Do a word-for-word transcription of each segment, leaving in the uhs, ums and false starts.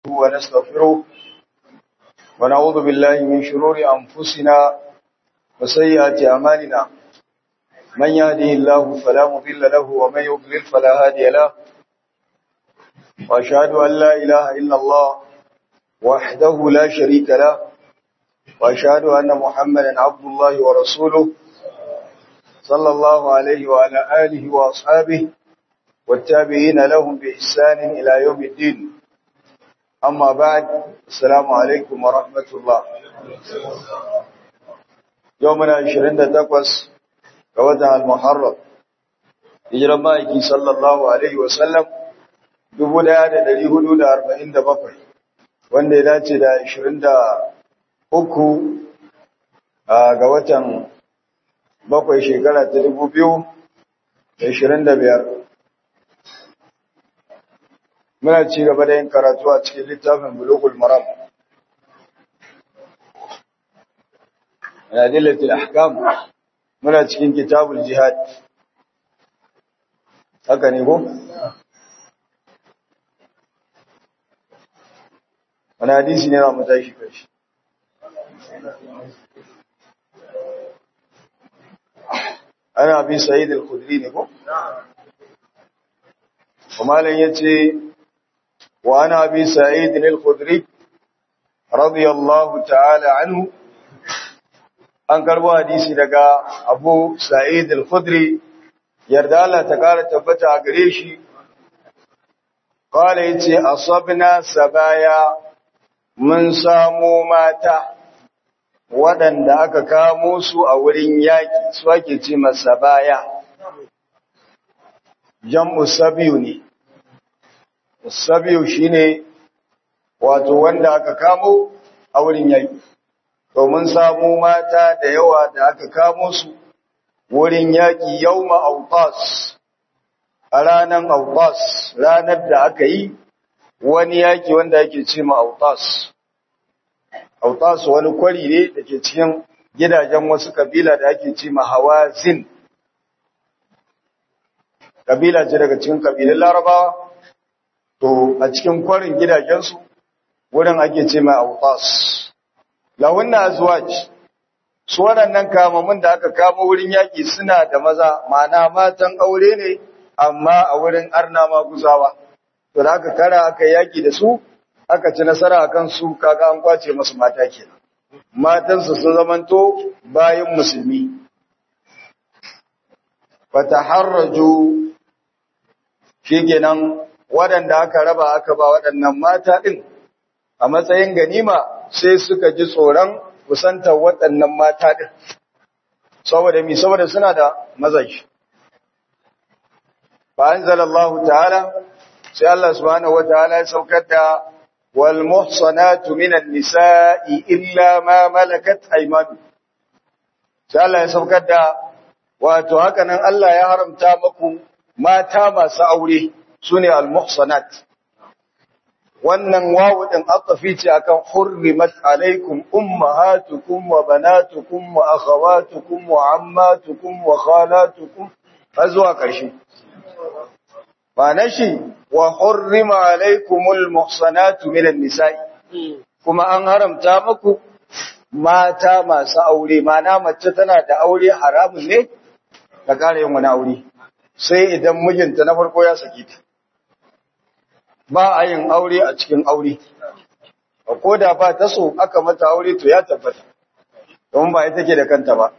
ونستغفره ونعوذ بالله من شرور أنفسنا وسيئات أعمالنا من يهده الله فلا مضل له ومن يضلل فلا هادي له وأشهد أن لا إله إلا الله وحده لا شريك له وأشهد أن محمدا عبد الله ورسوله صلى الله عليه وعلى آله وأصحابه والتابعين لهم بإحسان إلى يوم الدين أما بعد السلام عليكم ورحمة الله يومنا عشرين تقوس قوتها المحرم إجرمائك صلى الله عليه وسلم دبولا دلي حدود أربعين دبقي wanda ya dace da ashirin da uku ga watan bakwai shekara ta dubu biyu da ashirin da biyar. Muna ci gaba da yin karatu a cikin littafin Bulughul Maram. Adillatul Ahkam muna cikin Kitabul Jihad. Haka ne ko? Wani hadisi ne za mu tashi kashi. Ana Abi Sa'id al-Khudri ne ko? Kuma lan yace wa ana Abi Sa'id al-Khudri radiyallahu ta'ala anhu an karbo hadisi daga Abu Sa'id al-Khudri yarda Allah ta kara tabbata a gare shi qala yace asabna sabaya mun samu mata waɗanda aka kamo su a wurin yaƙi su ake ce masa baya jam'u sabiyu ne sabiyu shine wato wanda aka kamo a wurin yaƙi to mun samu mata da yawa da aka kamo su wurin yaƙi yawma autas a ranar autas ranar da aka yi wani yaƙi wanda ake ce ma autas autas wani kwari ne da ke cikin gidajen wasu kabila da ake ce ma hawazin kabila ce daga cikin kabilan larabawa to a cikin kwarin gidajensu wurin ake ce ma autas lahunna azwaj su waɗannan kamamun da aka kama wurin yaƙi suna da maza ma'ana matan aure ne amma a wurin arna maguzawa to da aka kara aka yaki da su aka ci nasara a kan su kaga an kwace masu mata kenan matansu sun zamanto bayan musulmi fataharraju shikenan waɗanda aka raba aka ba waɗannan mata din a matsayin ganima sai suka ji tsoron kusantar waɗannan mata din saboda mi saboda suna da mazaji fa anzalallahu ta'ala sai Allah subhanahu wataala ya saukar da wal muhsanatu minan nisa'i illa ma malakat aymanu sai Allah ya saukar da wato haka nan Allah ya haramta muku mata masu aure sune al muhsanat wannan wawu din atafi ce akan hurrimat alaikum ummahatukum wa banatukum wa akhawatukum wa ammatukum wa khalatukum har zuwa ƙarshe ba na shi wa hurrima alaikumul muhsanatu minan nisa'i kuma an haramta muku mata masu aure mana mace tana da aure haramun ne ta kare yin wani aure sai idan mijinta na farko ya saki ta ba a yin aure a cikin aure ko da ba ta so aka mata aure to ya tabbata don ba ita ke da kanta ba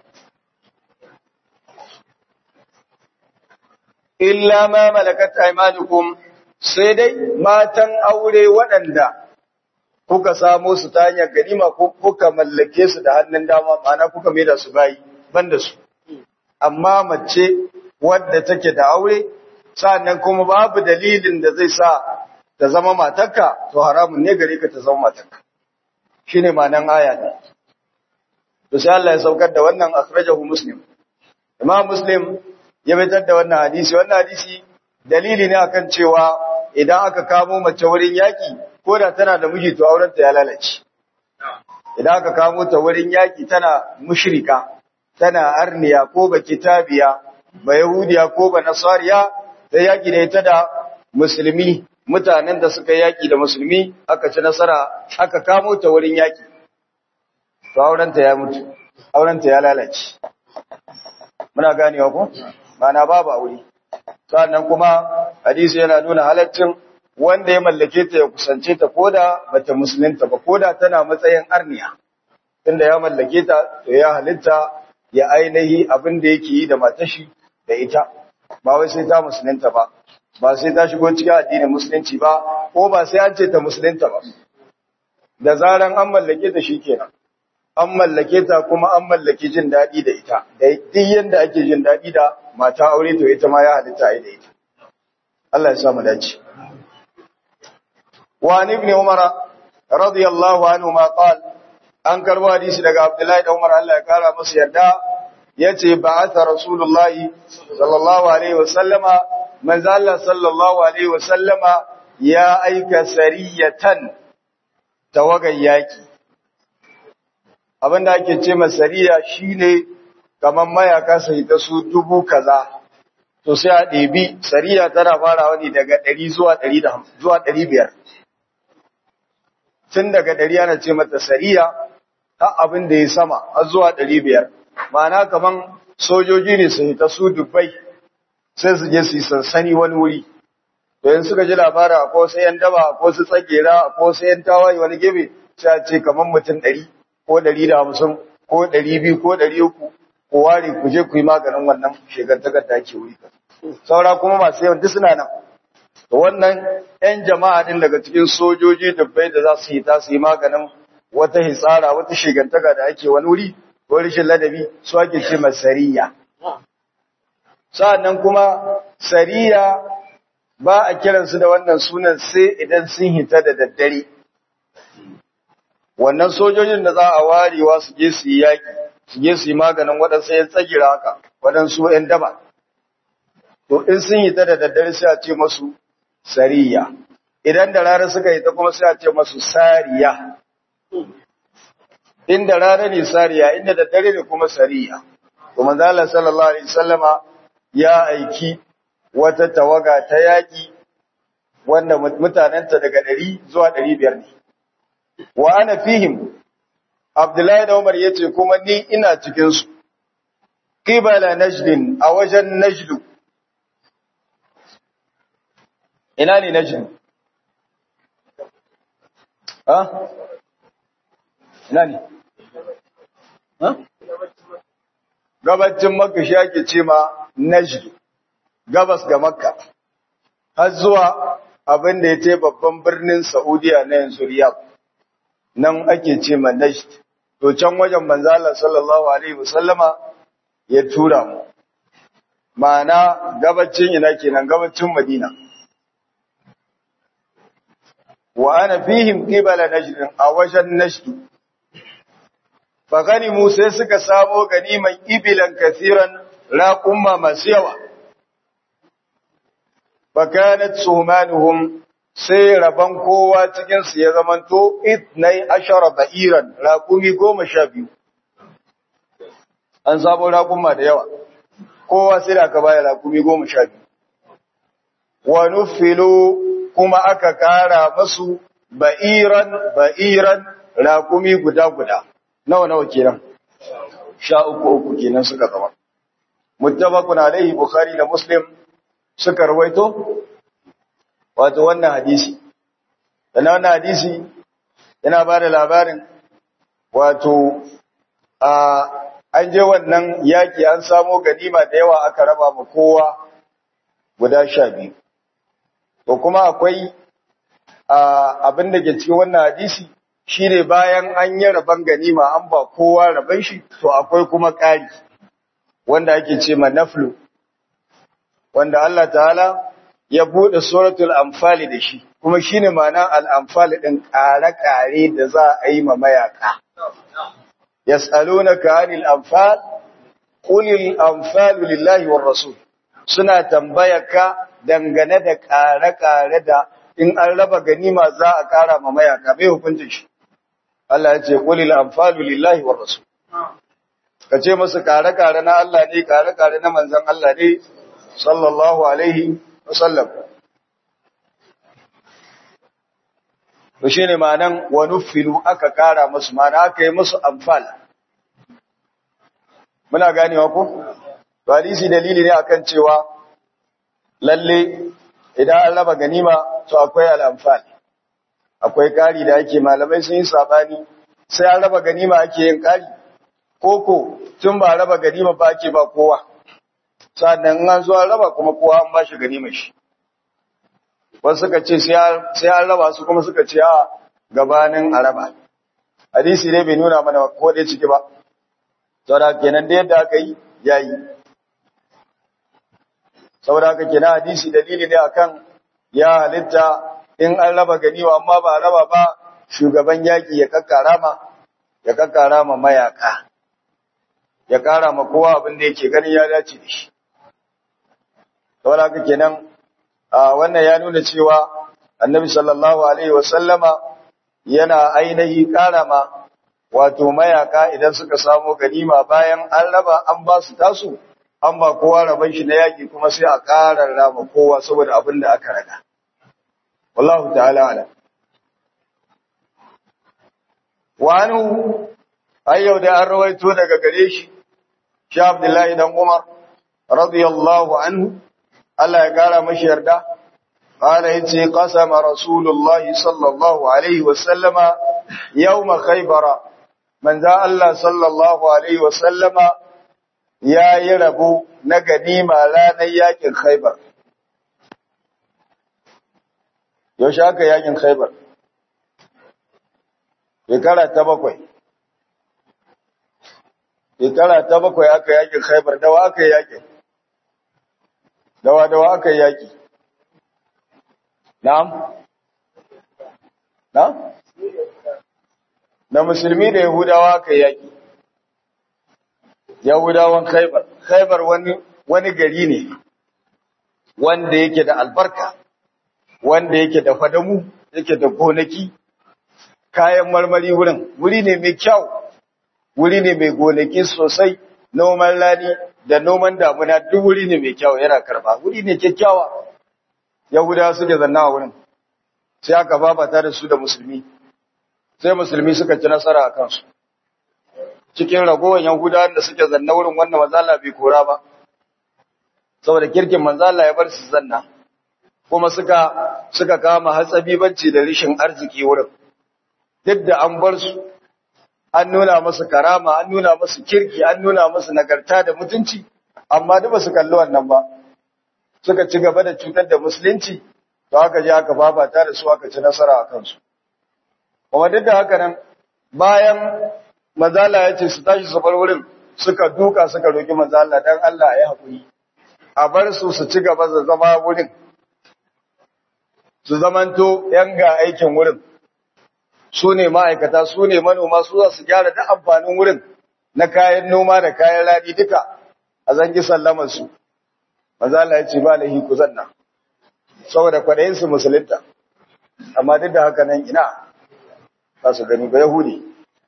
illa ma malakat aymanukum sai dai matan aure waɗanda kuka samo su ta hanyar ganima ko kuka mallake su da hannun dama ma'ana kuka maida su bayi banda su amma mace wadda take da aure sannan kuma babu dalilin da zai sa ta zama matarka to haramun ne gare ka ta zama matarka shine ma'anan aya ne to sai Allah ya saukar da wannan akhrajahu muslim imam muslim ya fitar da wannan hadisi wannan hadisi dalili ne akan cewa idan aka kamo mace wurin yaki ko da tana da miji to aurenta ya lalace idan aka kamo ta wurin yaki tana mushrika tana arniya ko ba kitabiya ba yahudiya ko ba nasariya sai yaki da ita da musulmi mutanen da suka yaki da musulmi aka ci nasara aka kamo ta wurin yaki to aurenta ya mutu aurenta ya lalace muna ganewa ko mana babu aure sannan kuma hadisi yana nuna halaccin wanda ya mallake ta ya kusance ta koda bata musulunta ba koda tana matsayin arniya tunda ya mallake ta to ya halitta ya ainihi abin da yake yi da matashi da ita ba wai sai ta musulunta ba ba sai ta shigo cikin addinin musulunci ba ko ba sai an ce ta musulunta ba da zaran an mallake ta shikenan an mallake ta kuma an mallaki jin daɗi da ita da duk yanda ake jin daɗi da mata aure to ita ma ya halitta ai da ita Allah ya sa mu dace wa ibn umar radiyallahu anhu ma qala an karbo hadisi daga abdullahi da umar Allah ya kara masa yarda yace ba'atha rasulullahi sallallahu alaihi wasallama manzo Allah sallallahu alaihi wasallama ya aika sariyatan tawagan yaki abinda ake ce masariya shine kaman mayaka sai ta su dubu kaza to sai a ɗebi sariya tana farawa ne daga ɗari zuwa ɗari da hamsin zuwa ɗari biyar tun daga ɗari ana ce mata sariya har abin da ya sama har zuwa ɗari biyar ma'ana kaman sojoji ne sai ta su dubbai sai su je su yi sansani wani wuri to yanzu suka ji labarin akwai wasu yan daba ko su tsagera ko su yan tawaye wani gefe sai a ce kaman mutum ɗari ko ɗari da hamsin ko ɗari biyu ko ɗari uku ko ware ku je ku yi maganin wannan shegantakar da ake wuri saura kuma masu yawan duk suna nan to wannan yan jama'a din daga cikin sojoji dubbai da za su yi ta su yi maganin wata hitsara wata shegantaka da ake wani wuri ko rashin ladabi su ake ce masariya sa'annan kuma sariya ba a kiransu da wannan sunan sai idan sun hita da daddare wannan sojojin da za a warewa su je su yi yaƙi su je su yi maganin waɗansu ‘yan tsagira haka waɗansu ‘yan daba to in sun yi ta da daddare sai a ce masu sariya idan da rana suka yi ta kuma sai a ce masu sariya inda rana ne sariya inda daddare ne kuma sariya to manzo Allah sallallahu alaihi wasallama ya aiki wata tawaga ta yaƙi wanda mutanenta daga ɗari zuwa ɗari biyar ne wa ana fihim Abdullahi da Umar yace kuma ni ina cikin su qibala najdin a wajen najdu ina ne najdu ha ina ne ha gabacin makka shi ake ce ma najdu gabas ga makka har zuwa abin da yace babban birnin Saudiya na yanzu Riyadh nan ake ce ma Najd to can wajen manzo Allah sallallahu alaihi wasallama ya tura mu ma'ana gabacin ina kenan gabacin Madina wa ana fihim qibala Najd a wajen Najd fa ganimu sai suka samo ganiman ibilan kasiran raqumma masu yawa fa kanat sumanuhum sai rabon kowa cikinsu ya zamanto itnai ashara ba'iran raƙumi goma sha biyu an sabo raƙuma da yawa kowa sai da aka baya raƙumi goma sha biyu wa nufilu kuma aka kara masu ba'iran ba'iran raƙumi guda guda nawa nawa kenan sha uku uku kenan suka zama muttafaqun alaihi bukhari da muslim suka rawaito wato wannan hadisi dan wannan hadisi yana ba da labarin wato a an je wannan yaki an samo ganima da yawa aka raba ma kowa guda sha biyu to kuma akwai abin da ke cikin wannan hadisi shine bayan an yi raban ganima an ba kowa raban shi to akwai kuma ƙari wanda ake ce ma naflu wanda Allah ta'ala ya bude suratul anfal da shi kuma shine ma'anar al-anfal din kare-kare da za a yi ma mayaka yasalunaka anil anfal qulil anfal lillahi war rasul suna tambayaka dangane da kare-kare da in an raba ganima za a kara ma mayaka bai hukuncin shi Allah ya ce qulil anfal lillahi war rasul kace musu kare-kare na Allah ne kare-kare na manzon Allah ne sallallahu alaihi wasallam to shine ma'anan wa nufilu aka kara musu ma'ana aka yi musu amfal. Muna ganewa ko? To hadisi dalili ne akan cewa lalle idan an raba ganima to akwai al-amfal. Akwai kari da ake malamai sun yi sabani sai an raba ganima ake yin kari koko tun ba raba ganima ba ake ba kowa. Sannan an zo an raba kuma kowa an ba shi ganimar shi. Wasu suka ce sai an raba su kuma suka ce a gabanin a raba. Hadisi ne bai nuna mana ko dai ciki ba. Saboda kenan da yadda aka yi yayi. Saboda haka kenan hadisi dalili ne akan ya halitta in an raba ganima amma ba raba ba shugaban yaki ya kakkara ma ya kakkara ma mayaka. Ya kara ma kowa abin da yake ganin ya dace da shi. Saboda haka kenan wannan ya nuna cewa Annabi sallallahu alaihi wasallama yana ainihi karama wato mayaka idan suka samu ganima bayan an raba an ba su tasu an ba kowa raban shi na yaki kuma sai a karar rama kowa saboda abin da aka raga. Wallahu ta'ala ala. Wa anhu ayyau da an rawaito daga gare shi shi Abdullahi dan Umar radiyallahu anhu Allah ya kara mashi yarda qala yace qasama rasulullahi sallallahu alaihi wasallama yawma khaybara manzo Allah sallallahu alaihi wasallama yayi rabo na ganima ranar yakin khaybar. Yaushe aka yakin khaybar? Shekara ta bakwai shekara ta bakwai aka yakin khaybar. Dawa aka yakin dawa dawa aka yaki na'am na'am na musulmi da yahudawa aka yaki yahudawan khaybar khaybar wani wani gari ne wanda yake da albarka wanda yake da fadamu yake da gonaki kayan marmari wurin wuri ne mai kyau wuri ne mai gonaki sosai noman rani da noman damuna duk wuri ne mai kyau yana karba wuri ne kyakkyawa yahudawa suke zanna a wurin sai aka babata da su da musulmi sai musulmi suka ci nasara a kansu cikin ragowar yahudawan da suke zanna wurin wannan manzala bai kora ba saboda kirkin manzala ya bar su zanna kuma suka suka kama hatsabibanci da rishin arziki wurin duk da an bar su an nuna masu karama, an nuna masu kirki, an nuna masu nagarta da mutunci, amma duk ba su kalli wannan ba. Suka ci gaba da cutar da musulunci, to aka je aka babata da su aka ci nasara a kansu. Kuma duk da haka nan, bayan manzala ya ce su tashi su bar wurin, suka duka suka roki manzala dan Allah ya haƙuri. A bar su su ci gaba da zama wurin, su zamanto ‘yan ga aikin wurin. Su ne ma'aikata, su ne manoma, su za su gyara duk amfanin wurin na kayan noma da kayan rani duka a zangi sallamarsu. Maza Allah ya ce ba lahi ku zanna, saboda kwaɗayinsu musulunta, amma duk da haka nan ina za su gani ba Yahudi.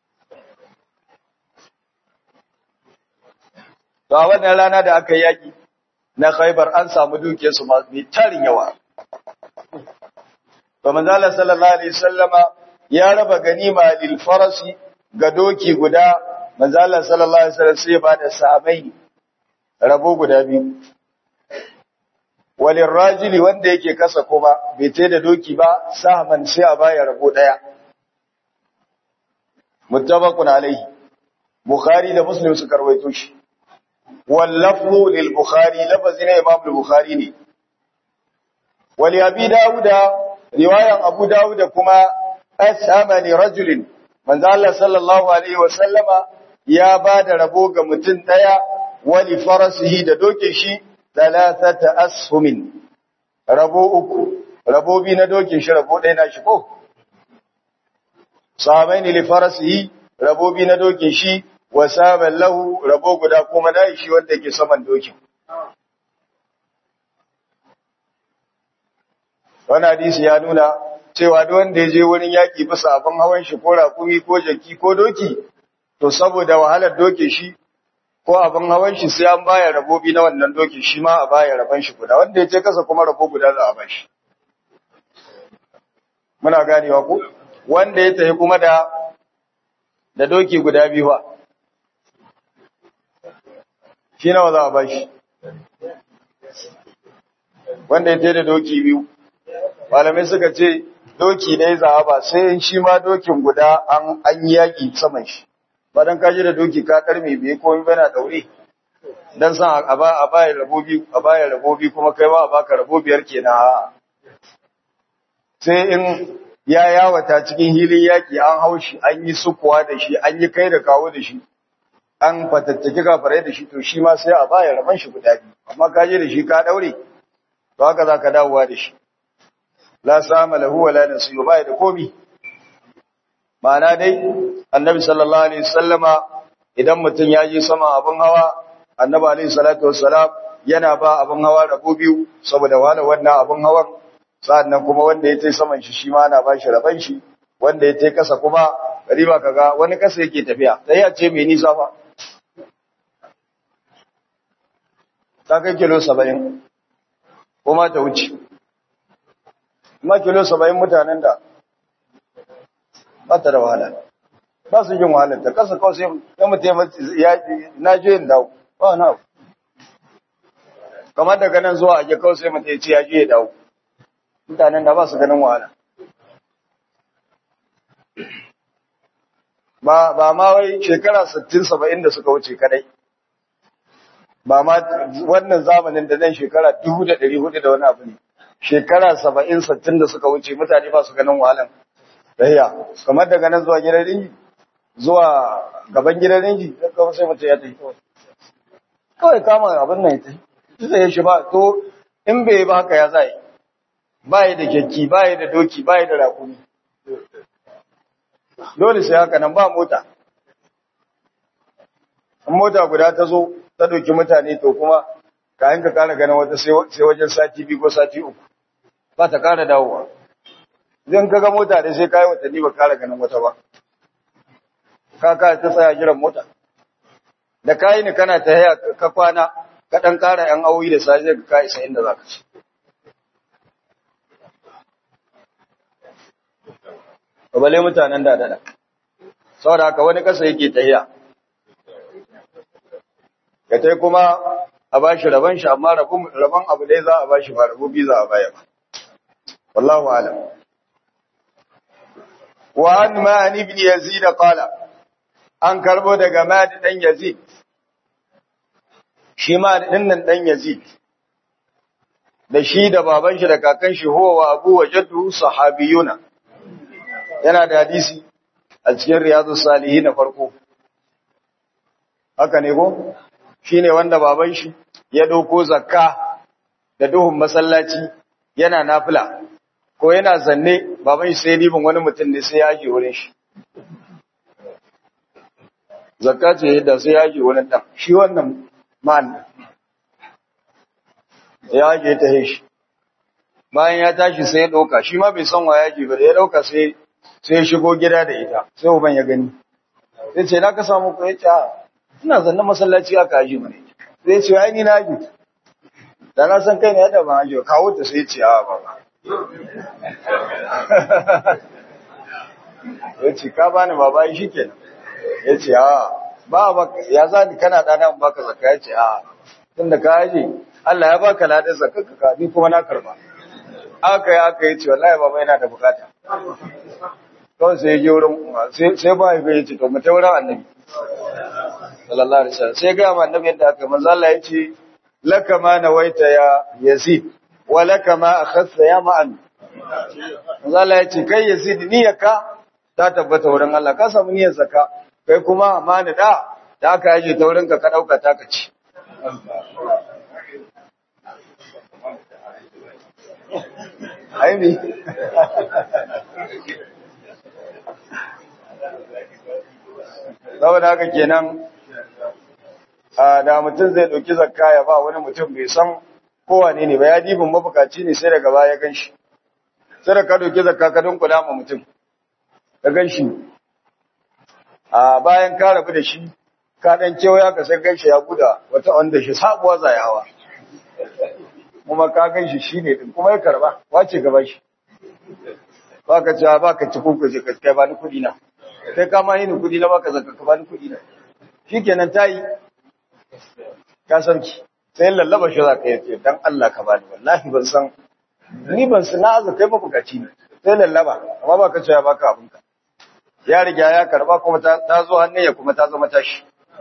To a wannan rana da aka yaki na Khaibar an samu dukiyarsu mai tarin yawa. To manzo Allah sallallahu alaihi wasallama ya raba ganima lil farasi ga doki guda manzo Allah sallallahu alaihi wasallam sai ba da sahabbai rabo guda biyu walil rajuli wanda yake kasa kuma bai tai da doki ba sahman sai a baya rabo daya muttafaqun alaihi bukhari da muslim suka rawaito shi wal lafzu lil bukhari lafazin imam al bukhari ne wali abi dauda riwayan abu dauda kuma ashama li rajulin manzo Allah sallallahu alaihi wasallama ya bada rabo ga mutum daya wali farasihi da doke shi thalathata ashumin rabo uku rabo bi na doke shi rabo daya na shi ko sahabaini li farasihi rabo bi na doke shi wa saban lahu rabo guda kuma na shi wanda yake saman dokin wannan hadisi ya nuna cewa duk wanda ya je wurin yaki bisa abin hawan shi ko rakumi ko jaki ko doki to saboda wahalar doke shi ko abin hawan shi sai an baya rabobi na wannan doki shi ma a baya raban shi guda wanda ya je kasa kuma rabo guda za a bashi muna ganewa ko wanda ya tafi kuma da da doki guda biyu ba shi nawa za a bashi wanda ya tafi da doki biyu malamai suka ce doki ne za a ba sai shi ma dokin guda an an yaki saman shi ba dan kaji da doki ka karme bai komai bana daure dan san a ba a bayar rabobi a bayar rabobi kuma kai ba a baka rabo biyar kenan sai in ya yawata cikin hilin yaki an haushi an yi sukuwa da shi an yi kai da kawo da shi an fatattaki kafarai da shi to shi ma sai a bayar raban shi guda biyu amma ka je da shi ka daure to haka zaka dawowa da shi la sama lahu wala nasiyu bai da komi ma'ana dai annabi sallallahu alaihi wasallama idan mutum ya je sama abin hawa annabi alaihi salatu wassalam yana ba abin hawa rabo biyu saboda wani wannan abin hawan sa'annan kuma wanda ya tai saman shi shi ma ana ba shi raban shi wanda ya tai kasa kuma riba kaga wani kasa yake tafiya sai ya ce me nisa fa ta kai kilo saba'in kuma ta wuce kuma kilo saba'in mutanen da ba ta da wahala ba su jin wahalar ta kasa kawai sai ya mutum ya na je yin dawo ba na kamar daga nan zuwa aje kawai sai mutum ya ce ya je ya dawo mutanen da ba su ganin wahala ba ba ma wai shekara sittin saba'in da suka wuce kadai ba ma wannan zamanin da nan shekara dubu da ɗari hudu da wani abu ne shekara saba'in sittin da suka wuce mutane ba su ganin wahalan dahiya kamar daga nan zuwa gidan rinji zuwa gaban gidan rinji kawai sai mutum ya tafi kawai kawai kama abin nan ya tafi sai ya shi ba to in bai ba haka ya zai ba yi da kyakki ba yi da doki ba yi da rakumi dole sai haka nan ba mota in mota guda ta zo ta doki mutane to kuma kayan ka kara ganin wata sai wajen sati biyu ko sati uku ba ta kara dawowa idan ka ga mota da sai kayi watanni ba kara ganin wata ba ka ka ta tsaya jiran mota da kayi ni kana ta haya ka kwana ka dan kara yan awoyi da sai ka kai sai inda zaka ci bale mutanen da dada saboda haka wani kasa yake tahiya ya tai kuma a bashi raban shi amma rabon raban abu dai za a bashi ba rabo bi za a baya ba wallahu alam wa an ma'an ibn yazid qala an karbo daga ma'an dan yazid shi ma din nan dan yazid da shi da baban shi da kakan shi huwa wa abu wa jaddu sahabiyuna yana da hadisi a cikin riyadus salihin na farko haka ne ko shine wanda baban shi ya dauko zakka da duhun masallaci yana nafila ko yana zanne baban shi sai ribin wani mutum ne sai ya aje wurin shi zakka ce da sai ya aje wurin dan shi wannan man ya aje ta shi bayan ya tashi sai ya dauka shi ma bai san wa ya aje ba ya dauka sai sai ya shigo gida da ita sai uban ya gani sai ce na ka samu ko ya ce ina zanne masallaci aka aje mu ne sai ce ai ni na aje da na san kai ne da ban aje kawo ta sai ce a baba ya ce ka bani baba shi kenan ya ce a ba ba ya za ni kana dana in baka zakka ya ce a tunda ka aje Allah ya baka ladan zakka ka ni kuma na karba aka yi aka yi ce wallahi baba yana da bukata kawai sai ya je wurin sai ba ya ce to mu ta wurin annabi sallallahu alaihi wasallam sai ga annabi yadda aka manzo Allah ya ce laka ma nawaita ya yazid wa laka ma akhadha ya ma'an manzo Allah ya ce kai yazid niyyarka ta tabbata wurin Allah ka samu niyyar zakka kai kuma amana da da aka yaje ta wurin ka ka dauka ta ka ci ai ni saboda haka kenan da mutum zai ɗauki zakka ya ba wani mutum bai san kowane ne ba ya dibin mabukaci ne sai daga baya gan shi sai da ka ɗauki zakka ka dunkula ma mutum ka gan shi a bayan ka rabu da shi ka ɗan kewaya ka sai gan shi ya guda wata wanda shi sabuwa zai hawa kuma ka gan shi shi ne ɗin kuma ya karba wace gaba shi baka ci baka ci kuka je kai ba ni kudi na kai kama yi ni kudi na baka zaka ka ba ni kudi na shikenan tayi ka sarki sai lallaba shi zaka yace dan Allah ka bani wallahi ban san ni ban sana za kai ba bukaci ne sai lallaba amma baka ci baka abinka ya riga ya karba kuma ta zo hannun ya kuma ta zama tashi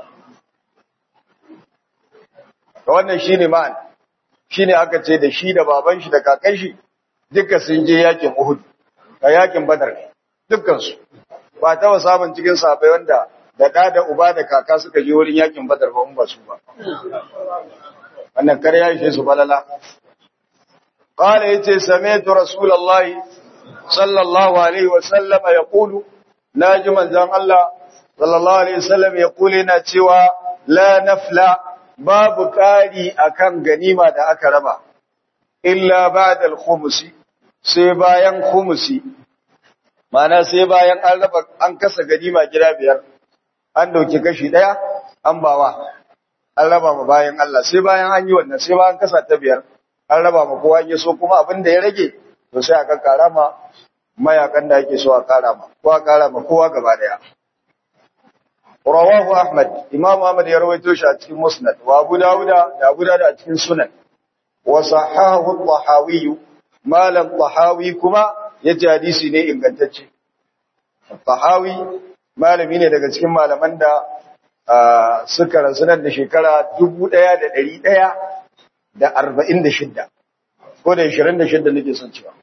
ga wannan shine ma'an shine aka ce da shi da baban shi da kakan shi duka sun je yakin Uhud da yakin Badar dukkan su ba ta samun cikin sahabbai wanda da da da uba da kaka suka je wurin yakin Badar ba mun ba su ba wannan kare ya ishe su balala qala yace sami'tu rasulullahi sallallahu alaihi wa sallama yaqulu naji manzon Allah sallallahu alaihi wasallam ya kule na cewa la nafla babu kari akan ganima da aka raba illa ba'da al-khums sai bayan khumsi mana sai bayan an raba an kasa ganima gida biyar an dauki kashi daya an bawa an raba ma bayan Allah sai bayan an yi wannan sai bayan kasa ta biyar an raba ma kowa ya so kuma abin da ya rage to sai aka karama mayakan da yake so a kara ma ko a kara ma kowa gaba daya rawahu ahmad imam ahmad ya rawaito shi a cikin musnad wa abu dauda da abu dauda a cikin sunan wa sahahu at-tahawi malam tahawi kuma yace hadisi ne ingantacce tahawi malami ne daga cikin malaman da suka rasu nan da shekara dubu ɗaya da ɗari ɗaya da arba'in da shidda ko da ishirin da shidda nake son cewa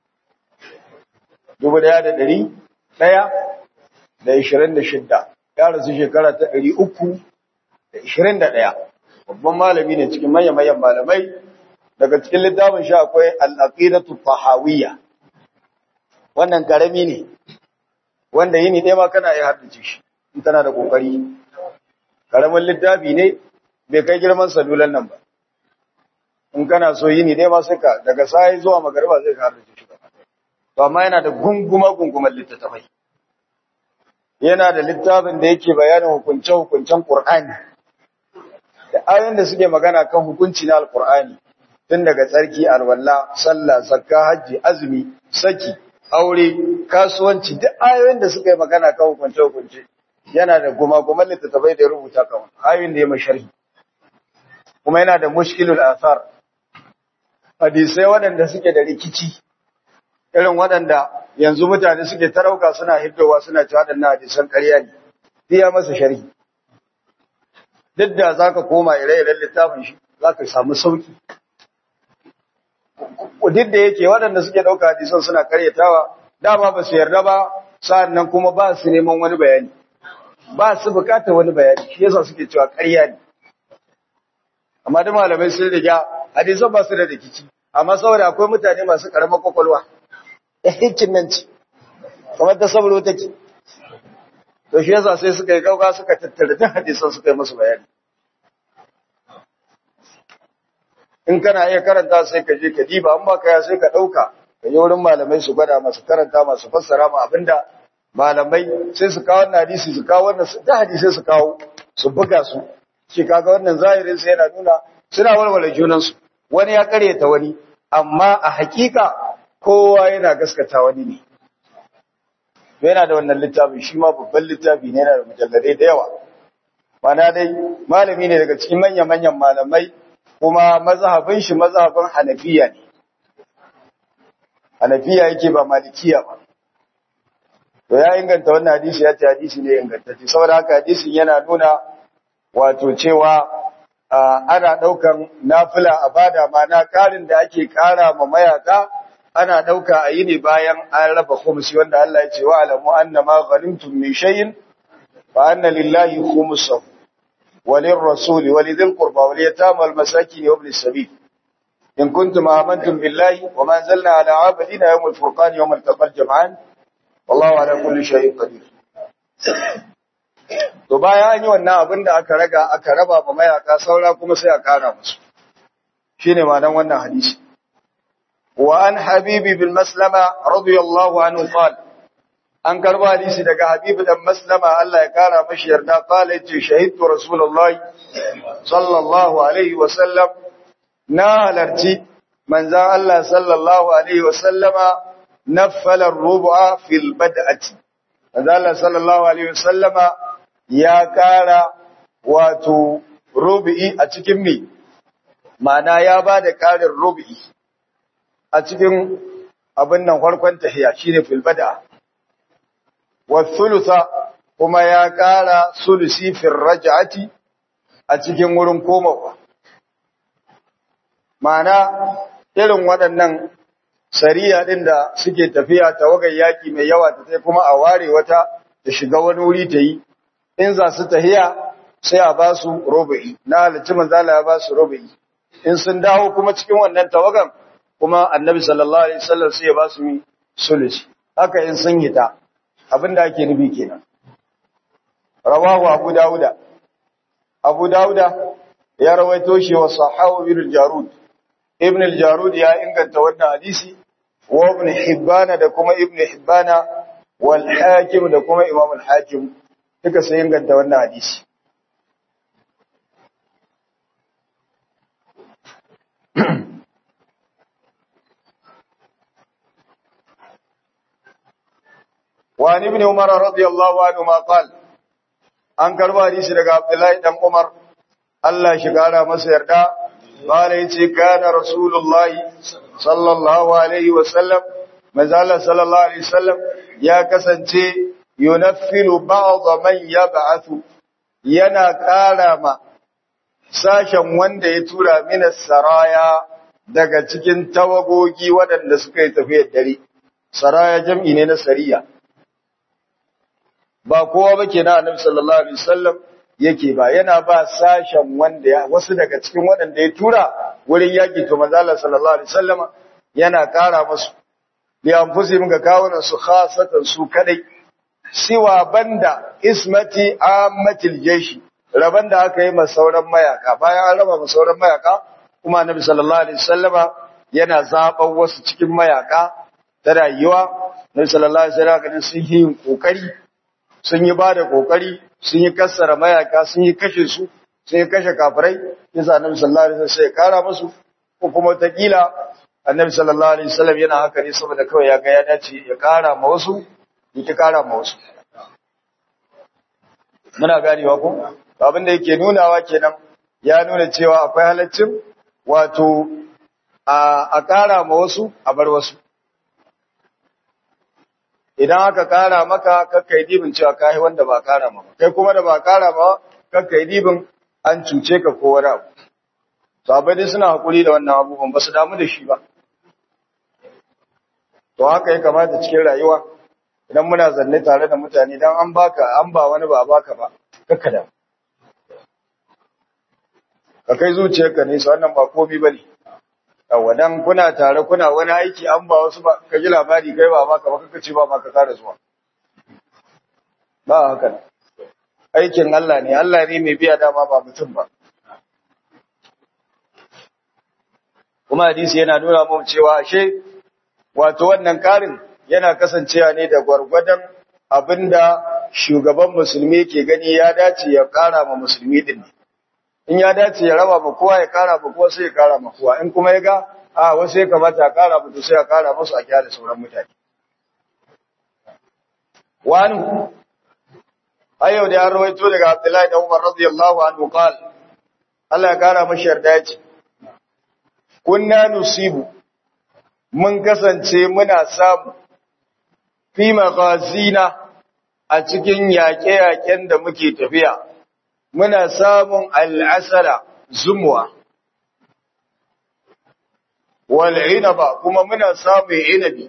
dubu ɗaya da ɗari ɗaya da ishirin da shidda ya rasu shekara ta ɗari uku da ishirin da ɗaya babban malami ne cikin manya-manyan malamai daga cikin littafin shi akwai al'aqidatu tahawiyya wannan karami ne wanda yini ɗaya ma kana iya haddace shi in tana da kokari karamin littafi ne bai kai girman salulan nan ba in kana so yini ɗaya ma sai ka daga sai zuwa magariba zai ka haddace shi to amma yana da gunguma gunguman littattafai yana da littafin da yake bayanin hukunce-hukuncen Qur'ani da ayoyin da suke magana kan hukunci na Al-Qur'ani tun daga tsarki, alwala, sallah, zakka, haji, azumi, saki, aure, kasuwanci duk ayoyin da suke magana kan hukunce-hukunce yana da gumaguman littattafai da ya rubuta kan ayoyin da ya masharhi kuma yana da mushkilul athar hadisai waɗanda suke da rikici irin waɗanda yanzu mutane suke tarauka suna hiddowa suna ci waɗannan hadisan ƙarya ne biya masa sharhi duk da za ka koma ire-iren littafin shi za ka samu sauki duk da yake waɗanda suke ɗauka hadisan suna karyatawa dama ba su yarda ba sa'an nan kuma ba su neman wani bayani ba su bukatar wani bayani shi yasa suke cewa ƙarya ne amma da malamai sun riga hadisan ba su da rikici amma saboda akwai mutane masu ƙaramar kwakwalwa hikin nan ce kamar ta sabro take to shi yasa sai suka yi gauga suka tattara duk hadisan suka yi musu bayani in kana iya karanta sai ka je ka diba an baka ya sai ka dauka ka je wurin malamai su gwada masu karanta masu fassara ma abinda malamai sai su kawo wannan hadisi su kawo wannan da hadisi su kawo su buga su shi kaga wannan zahirin sai yana nuna suna walwala junan su wani ya karyata wani amma a hakika kowa yana gaskata wani ne yana da wannan littafin shi ma babban littafi ne yana da mujalladai da yawa mana dai malami ne daga cikin manya-manyan malamai kuma mazhabin shi mazhabin Hanafiya ne Hanafiya yake ba Malikiya ba to ya inganta wannan hadisi ya ce hadisi ne ingantacce saboda haka hadisin yana nuna wato cewa ana daukan nafila a bada mana karin da ake kara ma mayaka ana dauka a yi ne bayan an raba khumsi wanda Allah ya ce wa alamu anna ma ghanimtum min shay'in fa anna lillahi khumsahu wa lirrasuli wa lidhil qurba wal yatama wal masakin wa ibn as-sabil in kuntum amantum billahi wa ma anzalna ala 'abdina yawm al-furqan yawm al-taqal jam'an wallahu ala kulli shay'in qadir to bayan an yi wannan abin da aka raga aka raba ma mayaka saura kuma sai a kara musu shine ma'anar wannan hadisi وعن حبيب بن مسلمة رضي الله عنه قال an karba hadisi daga Habib dan Maslama Allah ya kara mashi yarda kala yace shahidtu Rasulullahi sallallahu alaihi wa sallam na halarci manzon Allah sallallahu alaihi wa sallama naffala ar-rubu'a fil bad'ati Allah sallallahu alaihi wasallama ya kara wato rubu'i a cikin me ma'ana ya bada karin rubu'i a cikin abin nan farkon tahiyya shine fil bad'a wa thulutha kuma ya kara sulusi fil raj'ati a cikin wurin komawa ma'ana irin waɗannan sariya din da suke tafiya tawagar yaki mai yawa ta sai kuma a ware wata ta shiga wani wuri ta yi in za su tahiya sai a ba su rubu'i na halicci manzala ya ba su rubu'i in sun dawo kuma cikin wannan tawagan kuma annabi sallallahu alaihi wasallam sai ya ba su sulusi haka in sun yi ta abinda ake nufi kenan rawahu abu dauda abu dauda ya rawaito shi wa sahahu ibn al-jarud ibn al-jarud ya inganta wannan hadisi wa ibn hibban da kuma ibn hibban wal hakim da kuma imam al-hakim duka sai inganta wannan hadisi wa ibn umar radiyallahu anhu ma qala an karba hadisi daga abdullahi dan umar Allah shi kara masa yarda qala yace kana rasulullahi sallallahu alaihi wasallam manzala sallallahu alaihi wasallam ya kasance yunaffilu ba'd man yab'athu yana kara ma sashen wanda ya tura mina saraya daga cikin tawagogi waɗanda suka yi tafiyar dare saraya jam'i ne na sariya ba kowa ba kenan annabi sallallahu alaihi wasallam yake ba yana ba sashen wanda ya wasu daga cikin waɗanda ya tura wurin yaki to manzo Allah sallallahu alaihi wasallam yana ƙara musu li anfusihim ga kawunan su khasatan su kadai siwa banda ismati ammatil jayshi raban da aka yi ma sauran mayaka bayan an raba ma sauran mayaka kuma annabi sallallahu alaihi wasallama yana zaban wasu cikin mayaka ta rayuwa annabi sallallahu alaihi wasallam sun yi kokari sun yi ba da ƙoƙari sun yi kassara mayaka sun yi kashe su sun yi kashe kafirai yasa annabi sallallahu alaihi wasallam sai ya kara musu ko kuma takila annabi sallallahu alaihi wasallam yana haka ne saboda kawai ya ga ya dace ya kara ma wasu ya ki kara ma wasu muna ganewa ko abin da yake nunawa kenan ya nuna cewa akwai halaccin wato a a kara ma wasu a bar wasu idan aka kara maka kakkai dibin cewa kai wanda ba kara maka kai kuma da ba kara ba kakkai dibin an cuce ka ko wani abu sahabbai dai suna hakuri da wannan abubuwan ba su damu da shi ba to haka ya kamata cikin rayuwa idan muna zanne tare da mutane dan an baka an ba wani ba baka ba kakka da ka kai zuciyarka ne su wannan ba komai bane yawa dan kuna tare kuna wani aiki an ba wasu ba ka ji labari kai ba baka ba kaka ce ba ma ka kara zuwa ba haka aikin Allah ne Allah ne mai biya dama ba mutum ba kuma hadisi yana nuna mu cewa ashe wato wannan karin yana kasancewa ne da gwargwadon abinda shugaban musulmi ke gani ya dace ya kara ma musulmi din in ya dace ya raba ma kowa ya kara ma kowa sai ya kara ma kowa in kuma ya ga a wasu ya kamata ya kara mutu sai ya kara musu a kyale sauran mutane wani ayyau da ya rawaito daga Abdullahi da Umar radiyallahu anhu qala Allah ya kara mashi yarda ya ce kunna nusibu mun kasance muna samu fi maghazina a cikin yaƙe-yaƙen da muke tafiya muna samun al'asara zumuwa wal inaba kuma muna samun inabi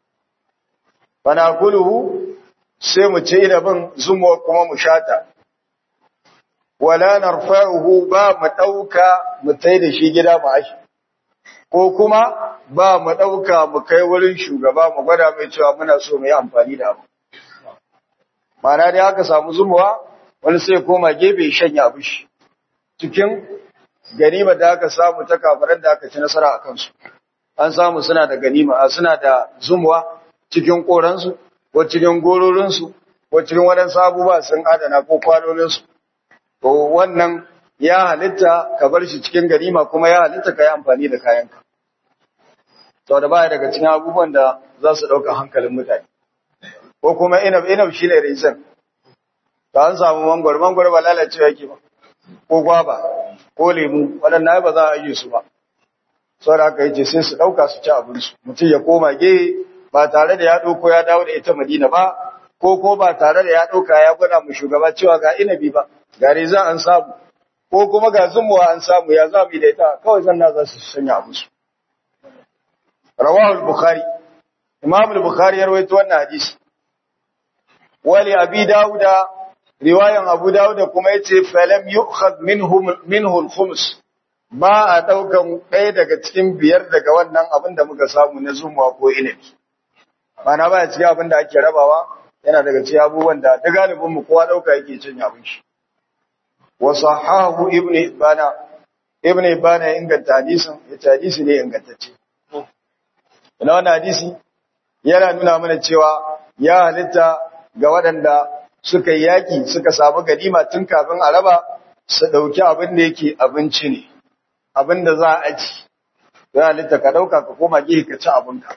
fanakuluhu sai mu ci inabin zumuwa kuma mu shata wala narfa'uhu ba mu dauka mu tai da shi gida mu ashi ko kuma ba mu dauka mu kai wurin shugaba mu gwada mai cewa muna so mu yi amfani da abu mana dai aka samu zumuwa wani sai koma gefe shanya abu shi cikin ganima da aka samu ta kafaran da aka ci nasara a kansu an samu suna da ganima suna da zumuwa cikin koransu ko cikin gororinsu ko cikin waɗansu abubuwa sun adana ko kwanoninsu to wannan ya halitta ka bar shi cikin ganima kuma ya halitta ka yi amfani da kayanka saboda baya daga cikin abubuwan da za su ɗauka hankalin mutane. Ko kuma inab inab shi ne rizan. Ta an samu mangwaro, mangwaro ba lalacewa yake ba, ko gwaba, ko lemu, waɗanda ba za a yi su ba. Saboda haka yace sai su ɗauka su ci abinsu. Mutum ya koma ge ba tare da ya ɗauko ya dawo da ita Madina ba, ko ko ba tare da ya ɗauka ya gwada mu shugaba cewa ga inabi ba, ga rizan an samu, ko kuma ga zumuwa an samu ya za mu yi da ita, kawai zanna za su sanya abinsu. Rawahu al-Bukhari, Imam al-Bukhari ya rawaito wannan hadisi. Wali Abi Dawuda, riwayan Abu Dawuda kuma yace falam yu'khad minhum minhu al-khums, ba a daukan ɗaya daga cikin biyar daga wannan abin da muka samu na zumuwa ko inabi. Mana ba ya cikin abin da ake rabawa, yana daga cikin abubuwan da da galibin mu kowa dauka yake cin abin shi. Wa sahahu Ibn Hibban, Ibn Hibban ya inganta hadisin, ya hadisi ne ingantacce. Ina wannan hadisi yana nuna mana cewa ya halitta ga waɗanda suka yi yaƙi suka samu ganima tun kafin a raba su ɗauki abin da yake abinci ne, abin da za a ci. Ya halitta ka ɗauka ka koma gehe ka ci abinka.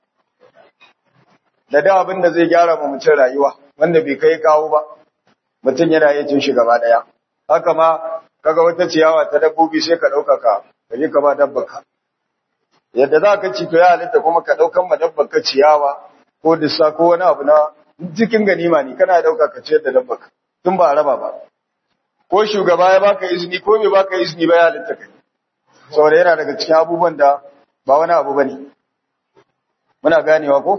Da da abin da zai gyara ma mutum rayuwa wanda bai kai kawo ba, mutum yana iya cin shi gaba ɗaya. Haka ma kaga wata ciyawa ta dabbobi sai ka ɗauka ka, ka je ka ba dabbaka. Yadda za ka ci to ya halitta kuma ka ɗaukan ma dabbaka ciyawa ko dissa ko wani abu na cikin ganima ne, kana ɗauka ka ciyar da dabbaka tun ba a raba ba. Ko shugaba ya baka izini ko bai baka izini ba ya halitta kai. Saboda yana daga cikin abubuwan da ba wani abu bane. Muna ganewa ko?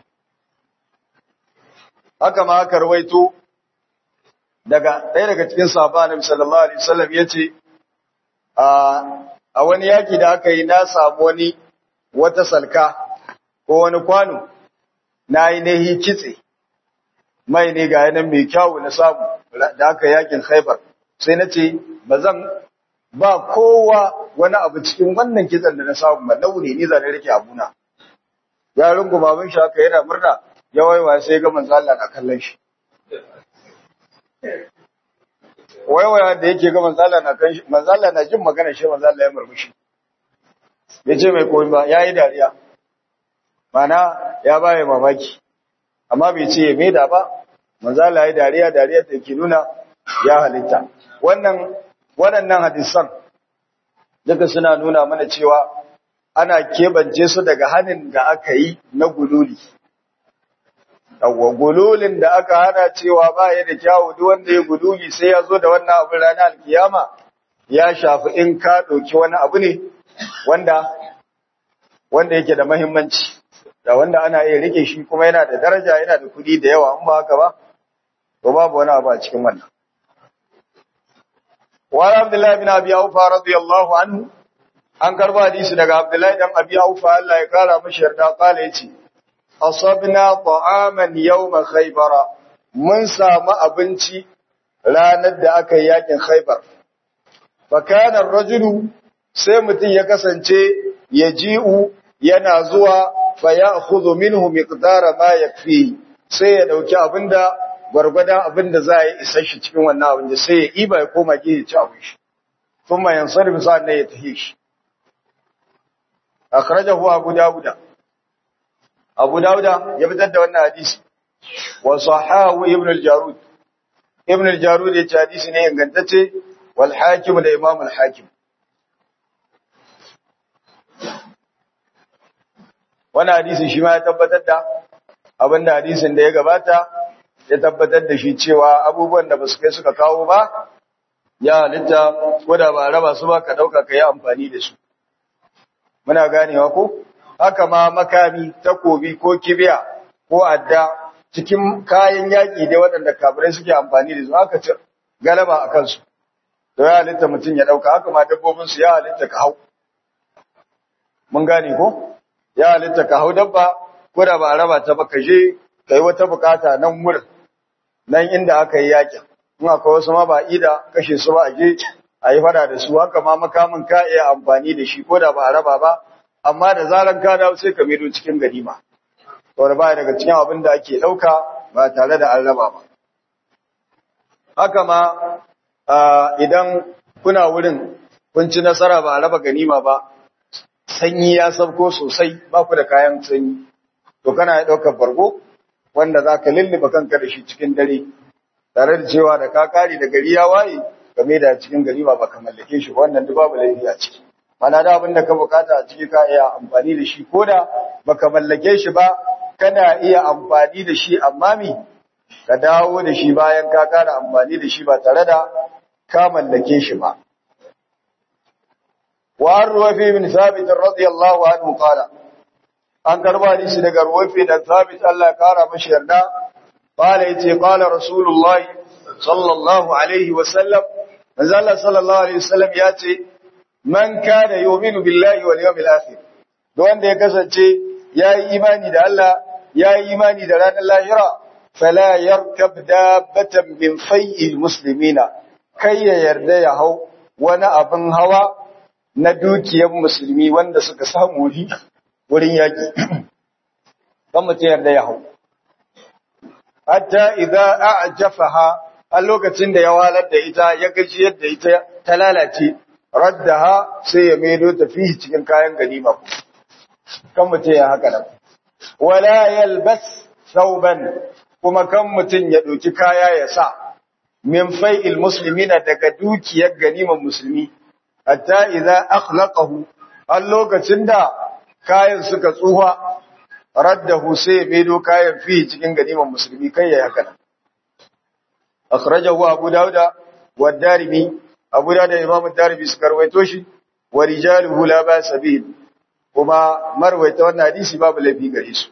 Haka ma aka rawaito daga ɗaya daga cikin sahaba Annabi sallallahu alaihi wasallam yace a a wani yaki da aka yi na samu wani wata salka ko wani kwano na ainihi kitse mai ne ga yanan mai kyawu na samu da aka yakin Khaibar sai na ce ba zan ba kowa wani abu cikin wannan kitsen da na samu ba launi ni zan rike abuna. Ya rungu baban shi aka yana murna ya waiwa sai ga manzo Allah na kallon shi. Waiwaya da yake ga manzo Allah na kan shi, manzo Allah na jin magana shi, manzo Allah ya murmushi. Yace mai koyi ba, yayi dariya. Mana ya baye mamaki. Amma bai ce me da ba, manzo Allah ya dariya, dariya da ke nuna ya halitta. Wannan waɗannan hadisan duka suna nuna mana cewa ana kebance su daga hanin da aka yi na gululi. Yawwa gululin da aka hana cewa ba ya da kyawu duk wanda ya gululi sai ya zo da wannan abin ranar alkiyama ya shafi in ka ɗauki wani abu ne wanda wanda yake da mahimmanci da wanda ana iya rike shi kuma yana da daraja yana da kuɗi da yawa in ba haka ba to babu wani abu a cikin wannan. Wa Abdullahi bin Abi Aufa radiyallahu anhu an karba hadisi daga Abdullahi dan Abi Aufa Allah ya kara mashi yarda kala yace asabna ta'aman yawma khaybara mun samu abinci ranar da aka yi yakin khaybar fa kana ar-rajulu sai mutun ya kasance yaji'u yana zuwa fa ya'khudhu minhu miqdara ma yakfi sai ya dauki abinda gurgurdan abinda za yi isa shi cikin wannan abin sai ya iba ya koma ki ci abin shi kuma yansarif sa ne ya tahi shi akhrajahu abu dawuda Abu Dawuda ya fitar da wannan hadisi wa sahahu Ibn al-Jarud Ibn al-Jarud ya ce hadisi ne ingantacce wal Hakim da Imam al-Hakim wannan hadisi shi ma ya tabbatar da abinda hadisin da ya gabata ya tabbatar da shi cewa abubuwan da basu kai suka kawo ba ya halitta ko da ba raba su ba ka dauka kai amfani da su muna ganewa ko haka ma makami, takobi ko kibiya ko adda cikin kayan yaƙi dai waɗanda kafirai suke amfani da su haka ci galaba a kansu. To ya halitta mutum ya ɗauka haka ma dabbobinsu ya halitta ka hau. Mun gane ko? Ya halitta ka hau dabba ko da ba a raba ta ba ka je ka yi wata bukata nan wurin nan inda aka yi yaƙin. In akwai wasu ma ba ida kashe su ba a je a yi fada da su haka ma makamin ka iya amfani da shi ko da ba a raba ba. Amma da zaran ka dawo sai ka medo cikin ganima wanda ba daga cikin abin da ake dauka ba tare da an raba ba haka ma idan kuna wurin kun ci nasara ba a raba ganima ba sanyi ya sabko sosai ba ku da kayan sanyi to kana ɗaukar bargo wanda za ka lullube kanka da shi cikin dare tare da cewa da ka kare da gari ya waye game da cikin gari ba baka mallake shi wannan duk babu laifi a ciki mana da abin da ka bukata a ciki ka iya amfani da shi ko da baka mallake shi ba kana iya amfani da shi amma mi ka dawo da shi bayan ka kara amfani da shi ba tare da ka mallake shi ba wa arwafi bin thabit radiyallahu anhu qala an karba hadisi daga ruwafi da thabit Allah ya kara mashi yarda qala yace qala rasulullahi sallallahu alaihi wa sallam manzo Allah sallallahu alaihi wasallam yace man kana yu'minu billahi wal yawmil akhir wanda ya kasance yayi imani da Allah yayi imani da ranar lahira fala yarkab dabbatan min fay'il muslimina kai ya yarda ya hau wani abin hawa na dukiyar musulmi wanda suka samu wuri wurin yaki kan mutum yarda ya hau hatta idza a'jafaha a lokacin da ya walar da ita ya gaji yadda ita ta lalace raddaha sai ya maido ta fi cikin kayan ganima kan mutum ya haka nan wala yalbas thawban kuma kan mutum ya ɗauki kaya ya sa min fai'il muslimina daga dukiyar ganiman musulmi hatta idza akhlaqahu a lokacin da kayan suka tsuha raddahu sai ya maido kayan fi cikin ganiman musulmi kai ya haka nan akhrajahu abu dauda wa darimi abu dauda imam ad-darimi suka rawaito shi wa rijaluhu la ba'sa bihi kuma marwaita wannan hadisi babu laifi gare su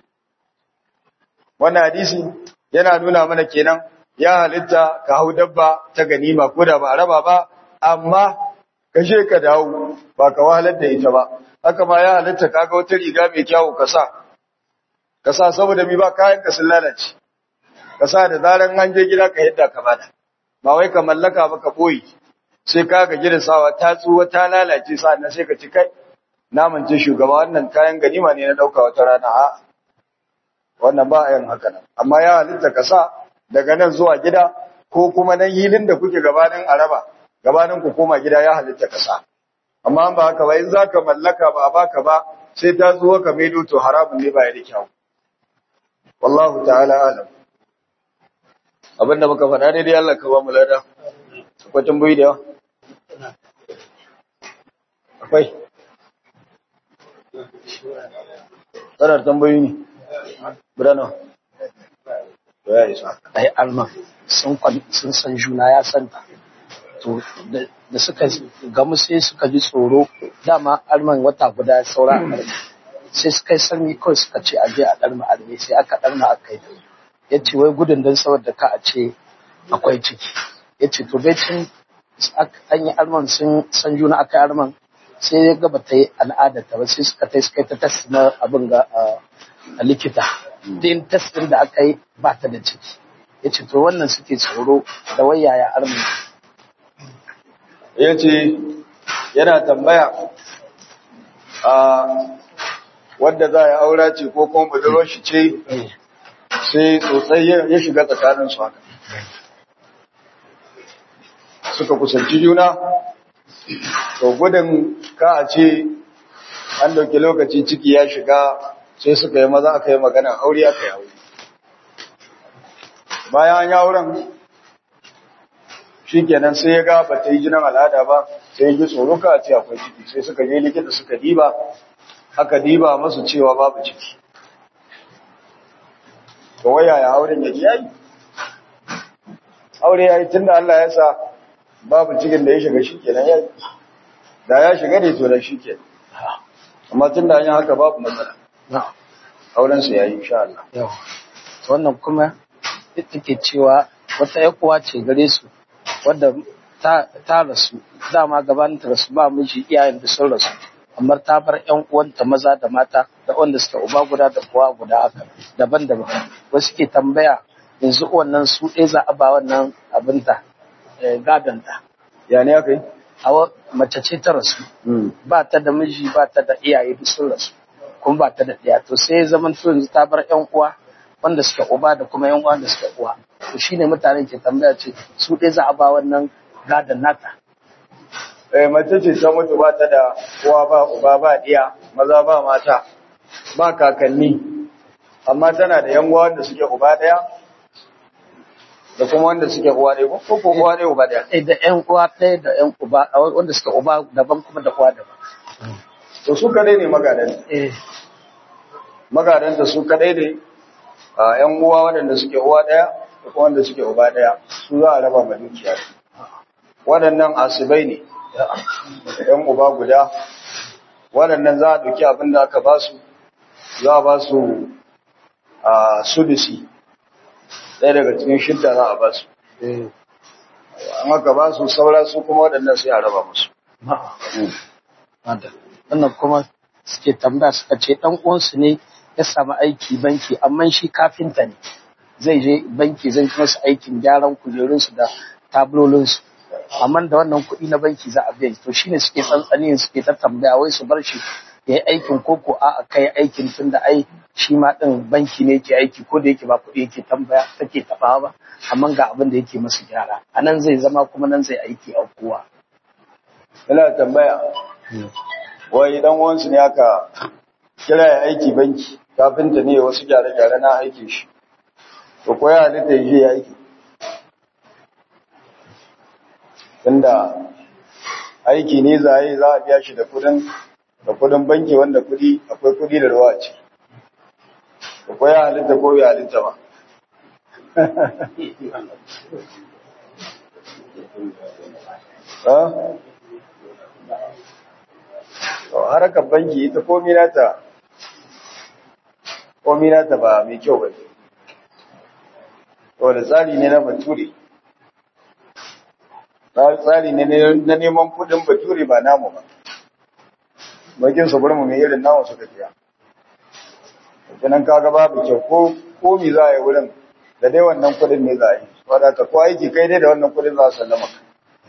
wannan hadisi yana nuna mana kenan ya halitta ka hau dabba ta ganima ko da ba a raba ba amma ka je ka dawo ba ka wahalar da ita ba haka ma ya halitta ka ga wata riga mai kyau ka sa ka sa saboda mi ba kayan ka sun lalace ka sa da zaran an je gida ka yadda ka bada ba wai ka mallaka ba ka boye sai ka ga gidan sawa ta tsuwa ta lalace sannan sai ka ci kai naman ce shugaba wannan kayan ganima ne na dauka wata rana a wannan ba a yin haka nan amma ya halitta ka sa daga nan zuwa gida ko kuma nan hilin da kuke gabanin araba gabanin ku koma gida ya halitta ka sa amma ba haka ba in zaka mallaka ba a baka ba sai ta tsuwa ka maido to haramun ne ba ya da kyau wallahu ta'ala alam abinda muka faɗa daidai Allah ka ba mu lada akwai tambayi da yawa akwai tsarar tambayi ne birane ya isa ai alma sun sun san juna ya santa to da suka gamu sai suka ji tsoro dama alman wata guda saura sai suka yi sanyi kawai suka ce aje a ɗarma arme sai aka ɗarma aka yi ya ce wai gudun don saboda ka a ce akwai ciki ya ce to bai cin an yi alman sun san juna aka yi alman sai ya gaba ta yi al'adata ba sai suka ta yi suka yi ta test na abin ga a likita din test din da aka yi ba ta da ciki ya ce to wannan suke tsoro da wayaya alman ya ce yana tambaya a wadda za a yi aura ce ko kuma budurwar shi ce sai tsotsai ya shiga tsakanin su haka suka kusanci juna to gudun ka a ce an dauki lokaci ciki ya shiga sai suka yi maza aka yi magana aure aka yi aure bayan an yi auren shi kenan sai ya ga ba ta yi jinin al'ada ba sai ya ji tsoro ka a ce akwai ciki sai suka je likita suka diba aka diba masu cewa babu ciki to waya ya auren yake yayi aure yayi tunda Allah ya sa babu cikin da ya shiga shikenan yayi da ya shiga ne to da shikenan amma tunda an yi haka babu matsala na'am auren su yayi insha Allah yau wannan kuma take cewa wata yakuwa ce gare su wadda ta ta rasu dama gabanin ta rasu ba miji iyayen da sun rasu amma ta bar ƴan uwanta maza da mata da wanda suka uba guda da kowa guda haka daban-daban wasu ke tambaya yanzu wannan su ɗaya za a ba wannan abinta gadonta ya ne aka yi a mace ce ta rasu ba ta da miji ba ta da iyaye da sun rasu kuma ba ta da ɗaya to sai zaman to yanzu ta bar ƴan uwa wanda suka uba da kuma ƴan uwa da suka uwa to shine mutanen ke tambaya ce su ɗaya za a ba wannan gadon nata eh mace ce ta mutu ba ta da uwa ba uba ba diya maza ba mata ba kakanni amma tana da yan uwa wanda suke uba daya da kuma wanda suke uwa ɗaya ko ko uwa ɗaya uba ɗaya. Eh da ƴan uwa ɗaya da ƴan uba wanda suke uba daban kuma da uwa daban. To su kadai ne magadan. Eh magadan da su kadai ne a ƴan uwa waɗanda suke uwa ɗaya da kuma wanda suke uba ɗaya su za a raba ma dukiya. Waɗannan asibai ne ƴan uba guda waɗannan za a ɗauki abin da aka ba su za a ba su a sudisi ɗaya daga cikin shidda za a ba su. An haka ba su saura su kuma waɗannan sai a raba musu. Wannan kuma suke tambaya suka ce ɗan uwansu ne ya samu aiki banki amma shi kafinta ne. Zai je banki zai masa aikin gyaran kujerunsu da tabulolinsu. Amma da wannan kuɗi na banki za a biya to shine suke tsantsani suke ta tambaya wai su bar shi ya yi aikin koko a kai aikin tun da ai shi ma ɗin banki ne ke aiki ko da yake ba kuɗi yake tambaya take taɓawa ba amma ga abin da yake masu gyara a nan zai zama kuma nan zai aiki a kowa. Ina tambaya wai dan uwansu ne aka kira ya aiki banki kafinta ne wasu gyare-gyare na aiki shi to ko ya halitta ya je ya aiki tunda aiki ne za a yi za a biya shi da kuɗin da kudin banki wanda kudi akwai kudi da ruwa ce akwai ya halitta ko ya halitta ba harkar banki ita komi nata komi nata ba mai kyau ba to da tsari ne na bature tsari ne na neman kudin bature ba namu ba bakin su burmu mai irin nawa suka fiya kenan kaga babu kyau ko komi za a yi wurin da dai wannan kudin ne za a yi saboda ka ko aiki kai dai da wannan kudin za a sallama ka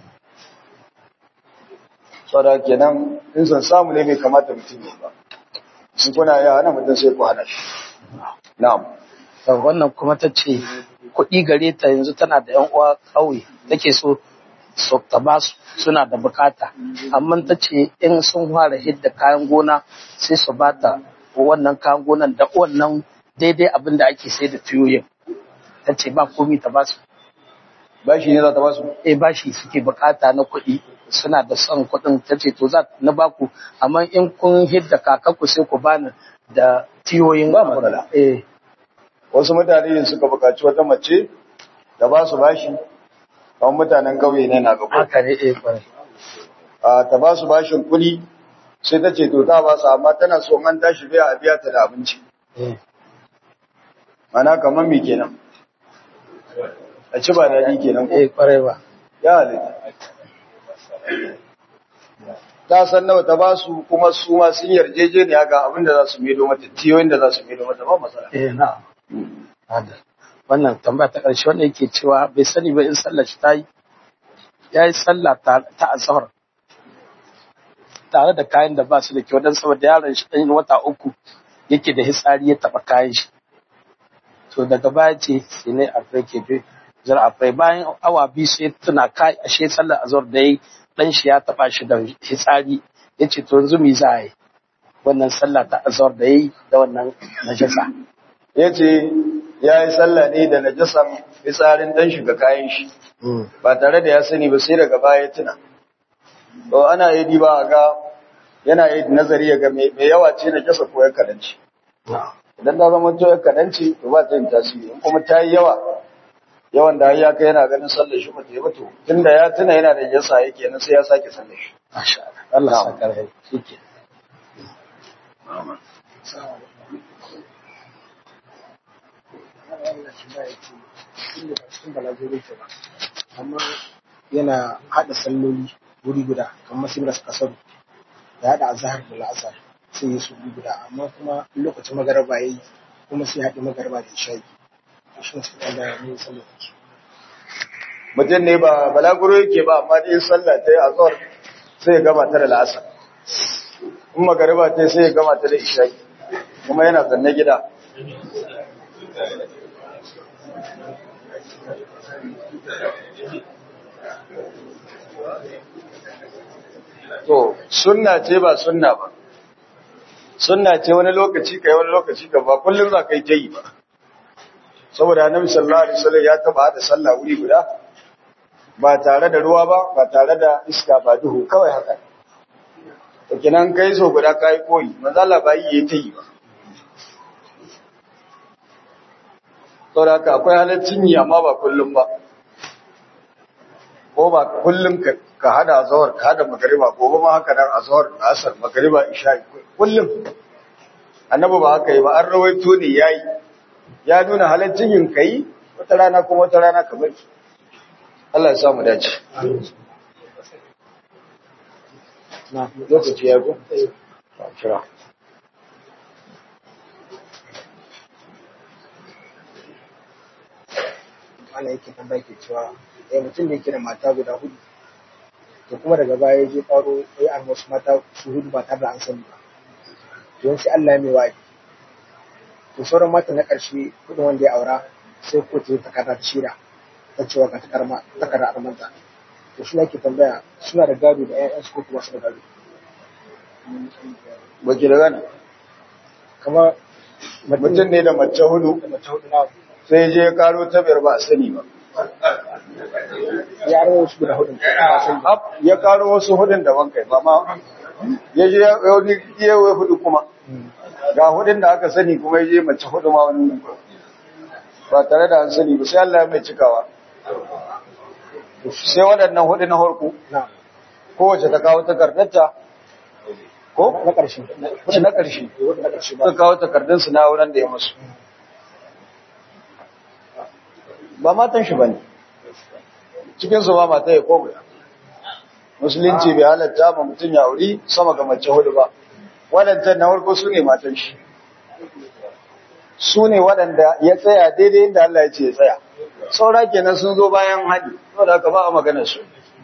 saboda kenan in san samu ne bai kamata mutum ne ba in kuna yi hana mutum sai ku hana shi na'am wannan kuma ta ce kuɗi gare ta yanzu tana da yan uwa ƙauye take so so ta ba su suna da bukata amma ta ce in sun fara hidda kayan gona sai su ba ta wannan kayan gonan da wannan daidai abin da ake sai da tuyoyin ta ce ba komi ta ba su bashi ne za ta ba su eh bashi suke bukata na kuɗi suna da son kuɗin ta ce to za na baku amma in kun hidda kakanku sai ku bani da tiyoyin ba matsala eh wasu mutane ne suka bukaci wata mace da ba su bashi kamar mutanen kauye ne na gaba haka ne eh kwarai a ta ba su bashin kuɗi sai ta ce to ta ba su amma tana so an tashi biya a biya ta da abinci eh mana kamar me kenan a ci ba daɗi kenan ko eh kwarai ba ya halitta ta san nawa ta ba su kuma su ma sun yarjejeniya ga abin da za su medo mata tiyoyin da za su medo mata ba matsala eh na wannan tambaya ta ƙarshe wanda yake cewa bai sani ba in sallar shi ta yi ya yi sallah ta azhar tare da kayan da ba su da kyau don saboda yaron shi ɗan wata uku yake da hitsari ya taɓa kayan shi to daga baya ce sai ne a ke bi zar a bayan awa biyu sai tuna kai ashe sallar azhar da yi dan shi ya taba shi da hitsari yace to yanzu me za a yi wannan sallah ta azhar da yi da wannan najasa yace yayi sallah ne da najasan hitsarin dan shi ga kayan shi ba tare da ya sani ba sai daga baya ya tuna to ana yi diba ga yana yi nazari ga me yawa ce najasa ko ya kadanci idan da zama to ya kadanci to ba ta yin tasiri in kuma ta yi yawa yawan da ya kai yana ganin sallar shi mutum ya mutu tunda ya tuna yana da yasa yake nan sai ya sake sallar shi masha Allah Allah saka rai shike amma yana hada salloli wuri guda kamar sai da kasar da hada azhar da la'asar sai ya su guda amma kuma lokacin magaraba yayi kuma sai haɗe magaraba da isha'i shi ne da ne sallar mutum ne ba balaguro yake ba amma dai sallah ta yi azhar sai ya gama ta da la'asar in magariba ta sai ya gama ta da isha'i kuma yana zanne gida to sunna ce ba sunna ba, sunna ce wani lokaci kai wani lokaci ka ba kullum za ka yi ta yi ba, saboda annabi sallallahu alaihi wasallam ya taba hada sallah wuri guda ba tare da ruwa ba ba tare da iska ba duhu kawai haka. To kinan kai so guda kai koyi manzo Allah ba yi yayi ta yi ba. Saboda haka akwai halaccin yi amma ba kullum ba, ko ba kullum ka ka hada azhar ka hada magriba ko ma haka nan azhar asar magriba isha kullum annabi ba haka yi ba, an rawaito ne yayi ya nuna halaccin yin kai wata rana kuma wata rana ka bari. Allah ya samu dace. na Lokaci ya go kira ana yake tambaya ke cewa eh mutum da yake da mata guda hudu to kuma daga baya ya je karo ya an wasu mata su hudu ba tare da an sani ba to yanzu Allah ya mai wa'adi to sauran mata na ƙarshe kudin wanda ya aura sai ko ta takarda ta shira ta cewa ka takarma takarda armanta to shi yake tambaya suna da gado da ƴaƴan su ko kuma su da gado baki da gani kamar mutum ne da mace hudu da mace hudu na sai je ya karo ta biyar ba a sani ba. ya aure wasu guda hudu ba sani ba. Hap, ya karo wasu hudun daban kai ba ma ya je ya wani yewa hudu kuma ga hudun da aka sani kuma ya je mace hudu ma wani ba tare da an sani ba sai Allah ya mai cikawa. Sai waɗannan hudu na harku na kowace ta kawo takardarta ko na ƙarshe wace na ƙarshe na ƙarshe ta ba kawo takardunsu na wurin da ya musu ba matan shi ba ne cikinsu ba mata ya kogo musulunci bai halatta ma mutum ya wuri sama ga mace hudu ba waɗancan na farko su ne matan shi su ne waɗanda ya tsaya daidai inda Allah ya ce ya tsaya saura kenan sun zo bayan haɗi saboda haka ba a magana su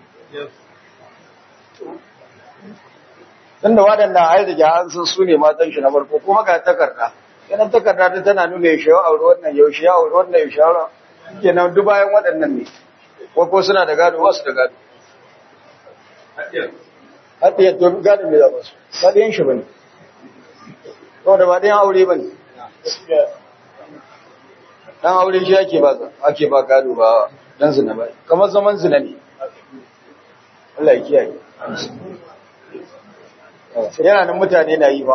tunda waɗanda a yi an san su ne matan shi na farko kuma ga takarda yanar takarda ta tana nuna yaushe ya aure wannan yaushe ya aure wannan yaushe ya aure kenan duk bayan waɗannan ne ko suna da gado wasu da gado haɗiyar to gado mai zaɓa su ba ɗayan shi ba ne saboda ba ɗayan aure ba ne ɗan aure shi ake ba ake ba gado ba ɗan zina ba kamar zaman zina ne Allah ya kiyaye yana nan mutane na yi ba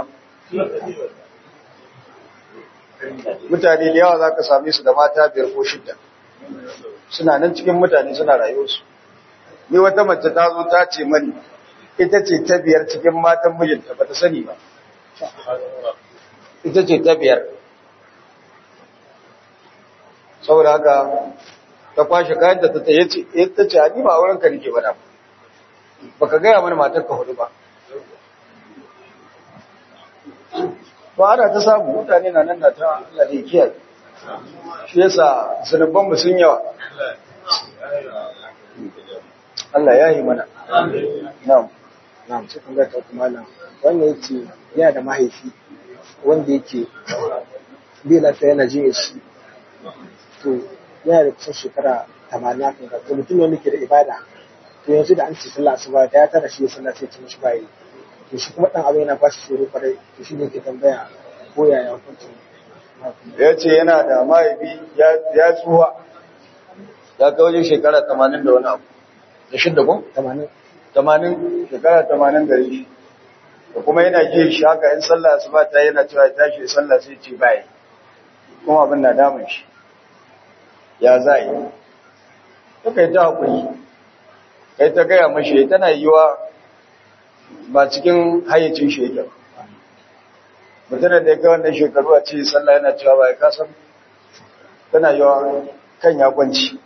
mutane da yawa za ka same su da mata biyar ko shidda suna nan cikin mutane suna rayuwarsu ni wata mace ta zo ta ce mani ita ce ta biyar cikin matan mijinta ba ta sani ba ita ce ta biyar saboda haka ta kwashe kayan da ta ta ce ta ce ni ba wurin ka nake ba da baka gaya mana matar ka hudu ba ba ana ta samu mutane na nan da ta Allah ne kiyaye shi yasa zunuban mu sun yawa Allah ya yi mana na'am na'am sai kun ga ta kuma nan wannan yace yana da mahaifi wanda yake bai lafiya yana jin shi to yana da kusan shekara tamanin kan ga to mutum wanda ke da ibada to yanzu da an ce sallah asuba da ya tara shi sallah sai ci mishi bayi to shi kuma dan abu yana ba shi tsoro kwarai to shi ne ke tambaya ko yaya hukuncin ya ce yana da mahaifi ya tsuwa ya kai wajen shekara tamanin da wani abu da shidda ko? tamanin tamanin shekara tamanin gari shi da kuma yana ji shi haka in sallah su ba ta yana cewa ya tashi sallah sai ce bayi kuma abin na damun shi ya za yi ta kai ta haƙuri kai ta gaya mashi tana yiwa ba cikin hayyacin shi yake mutumin da ya kai wannan shekaru a ce sallah yana cewa ba ya kasan tana yawa kan ya kwanci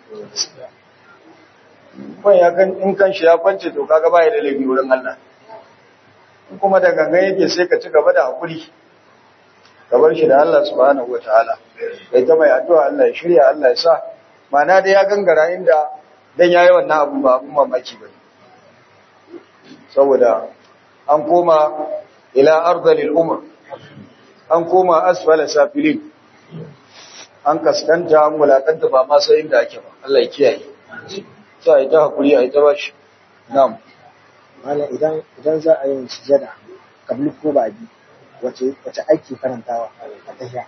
in kan shi ya kwanci to kaga ba ya da laifi wurin Allah kuma da gangan yake sai ka ci gaba da haƙuri ka bar shi da Allah subhanahu wataala kai ta mai addu'a Allah ya shirya Allah ya sa ma'ana da ya gangara inda dan yayi wannan abu ba abun mamaki bane saboda an koma ila ardalil umr an koma asfala safilin an kaskanta an mulakanta ba ma sai inda ake ba Allah ya kiyaye sai a yi ta hakuri a yi ta bashi na'am Malam idan idan za a yi sujada kabli ko ba bi wace wace aiki karantawa a tahiya.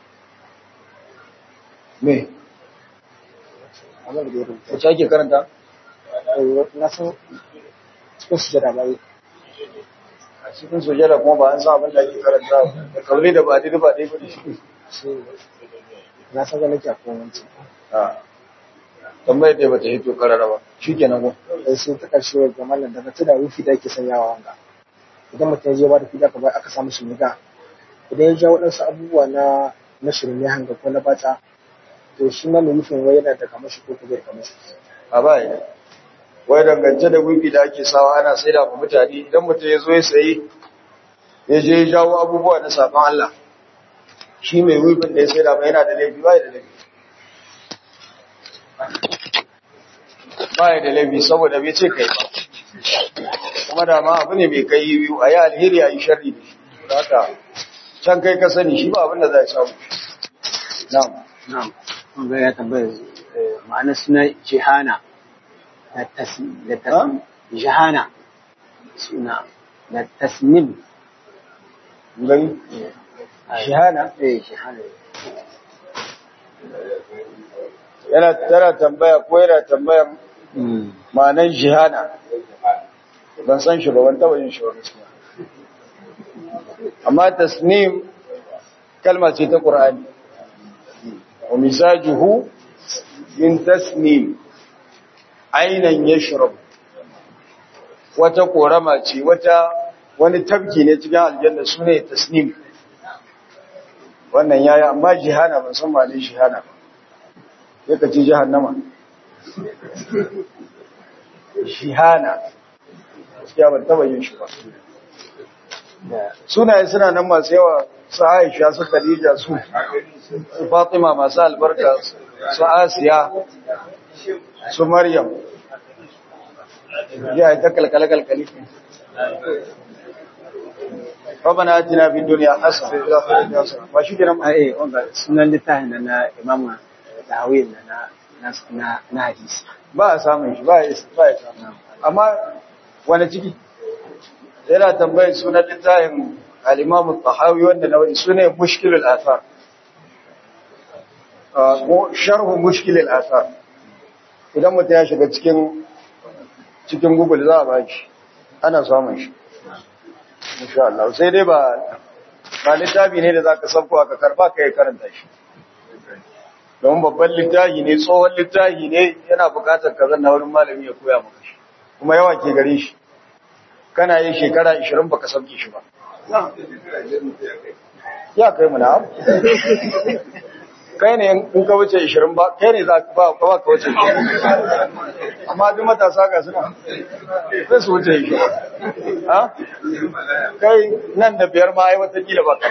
me Amma da ya rubuta. wace ake karanta Eh, Na san cikin sujada ba yi. a cikin sujada kuma ba an san abin da ake karanta da kaule da ba dai ba dai ba shi Sai na san ga nake a kowanci. a tambayar da bata hito karara ba shikenan ko Eh, sai ta karshe ga mallan daga tuna wifi da ake sanyawa wanga. Idan mutum ya je ba da kuɗi aka bai aka samu shi miga. Idan ya ja waɗansu abubuwa na na shirme hanga ko na bata to shi ma mai wifin wai yana da kamar shi ko kuma kamar shi. a bai wai dangance da wifi da ake sawa ana saida ma mutane idan mutum ya zo ya sayi ya je ya jawo abubuwa na safan Allah shi mai wifin da ya saida ba yana da laifi ba da laifi ba da laifi saboda bai ce kai ba kuma da ma abu ne mai kai biyu a yi alheri a yi sharri da shi da haka can kai ka sani shi ba abin da za a samu na'am na'am kun ga ya tambaya ma'anar suna jihana da tasnim da tasnim jihana suna da tasnim gani shihana eh jihana yana tana tambaya ko yana tambaya ma'anar jihana ban san shi ba ban taba yin shi ba gaskiya amma tasnim kalma ce ta Qur'ani wa mizajuhu min tasnim ainan yashrab wata korama ce wata wani tabki ne cikin aljanna sune tasnim wannan yayi amma jihana ban san ma'anar jihana ba yake ci jahannama jihana gaskiya ban taba yin shi ba sunaye suna nan masu yawa su Aisha su Khadija su su Fatima masu albarka su Asiya su Maryam ya ta kalkala kalkali ربنا آتنا في الدنيا حسنة وفي الآخرة حسنة ماشي كده eh wanda sunan littafin da na imamu Dawud na na na hadisi ba a samun shi ba ya ba ya samu amma wani ciki yana tambayar sunan littafin al-Imam al-Tahawi wanda na wani sunan Mushkil al-Athar ko sharh Mushkil al-Athar idan mutum ya shiga cikin cikin Google za a ba shi ana samun shi insha Allah sai dai ba ba littafi ne da zaka sauko ka karba kai karanta shi don babban littafi ne tsohon littafi ne yana bukatar ka zanna wurin malami ya koya maka shi kuma yawa ke gare shi kana yin shekara ishirin baka sauke shi ba ya kai mu na kai ne in ka wuce ishirin ba kai ne za ka ba ka ka wuce amma duk matasa ga suna sai su wuce ishirin ha kai nan da biyar ma ai wata kila ba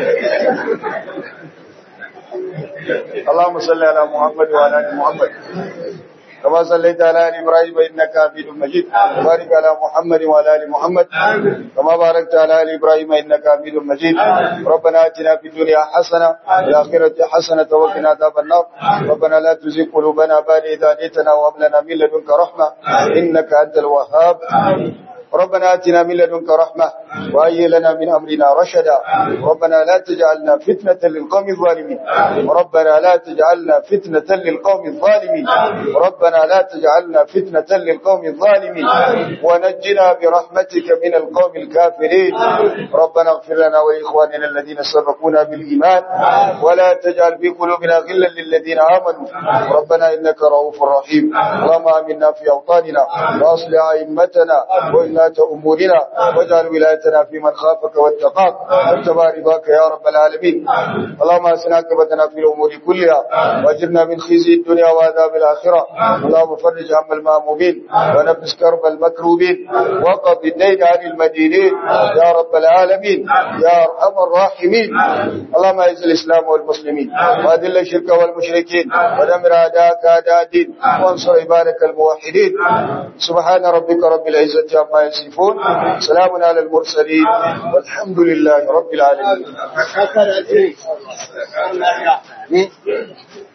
اللهم صل على محمد وعلى ال محمد كما صليت على ال ابراهيم انك حميد مجيد وبارك على محمد وعلى ال محمد كما باركت على ال ابراهيم انك حميد مجيد ربنا اتنا في الدنيا حسنه وفي الاخره حسنه وقنا عذاب النار ربنا لا تزغ قلوبنا بعد إذ هديتنا وهب لنا من لدنك رحمه انك انت الوهاب ربنا آتنا من لدنك رحمة وهيئ لنا من أمرنا رشدا ربنا لا تجعلنا فتنة للقوم الظالمين ربنا لا تجعلنا فتنة للقوم الظالمين ربنا لا تجعلنا فتنة للقوم الظالمين ونجنا برحمتك من القوم الكافرين ربنا اغفر لنا ولإخواننا الذين سبقونا بالإيمان ولا تجعل في قلوبنا غلا للذين آمنوا ربنا إنك رؤوف رحيم اللهم آمنا في أوطاننا وأصلح أئمتنا وإنا أمورنا واجعل ولايتنا في من خافك واتقاك واتبع رضاك يا رب العالمين اللهم أسنا عاقبتنا في الأمور كلها واجرنا من خزي الدنيا وعذاب الآخرة اللهم فرج هم المهمومين ونفس كرب المكروبين وقض الدين عن المدينين يا رب العالمين يا أرحم الراحمين اللهم أعز الإسلام والمسلمين وأذل الشرك والمشركين ودمر أعداءك أعداء الدين وانصر عبادك الموحدين سبحان ربك رب العزة عما يصفون سلام على المرسلين والحمد لله رب العالمين